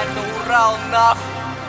Это Урал, нахуй.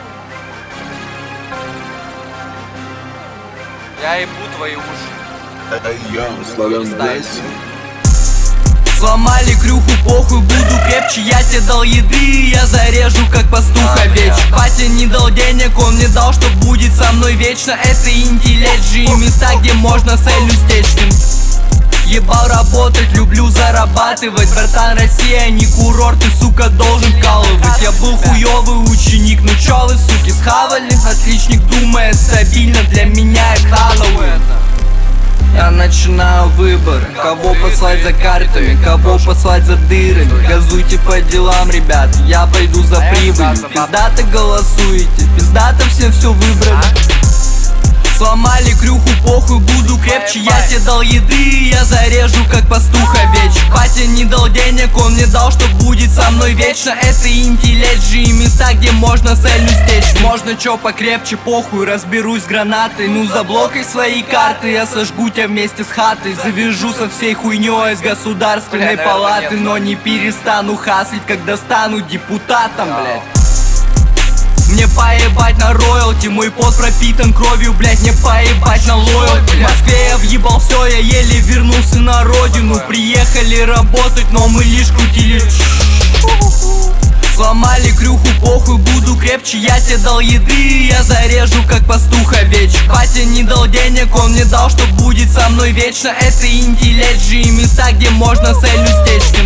Я ебу твои уши. Славян Блэсс. Сломали крюху, похуй, буду крепче. Я тебе дал еды, я зарежу, как пастух овечь. Батя не дал денег, он мне дал, что будет со мной вечно. Это интеллект же и места, где можно с Элью стечь. Ебал работать, люблю зарабатывать. Братан, Россия не курорт, ты, сука, должен вкалывать. Я был хуёвый ученик, ну чё вы, суки, схавали? Отличник думает стабильно, для меня это Хэллоуин. Я начинаю выбор, кого послать за картами, кого послать за дырами. Газуйте по делам, ребят, я пойду за прибылью. Пиздато голосуете, пиздато всем все выбрали. Сломали крюху, похуй, буду крепче. Я тебе дал еды, я зарежу, как пастух овечь. Батя не дал денег, он мне дал, что будет со мной вечно. Это интеллект же и места, где можно с Элью стечь. Можно чё покрепче, похуй, разберусь с гранатой. Ну заблокай свои карты, я сожгу тебя вместе с хатой. Завяжу со всей хуйнёй из государственной палаты. Но не перестану хаслить, когда стану депутатом, блядь. Мне поебать на роялти, мой пот пропитан кровью, блять, мне поебать на лоялти. В Москве я въебал все, я еле вернулся на родину. Приехали работать, но мы лишь крутили. Сломали крюху, похуй, буду крепче. Я тебе дал еды, я зарежу, как пастух овечь. Батя не дал денег, он мне дал, что будет со мной вечно. Это интеллект же и места, где можно с Элью стечь.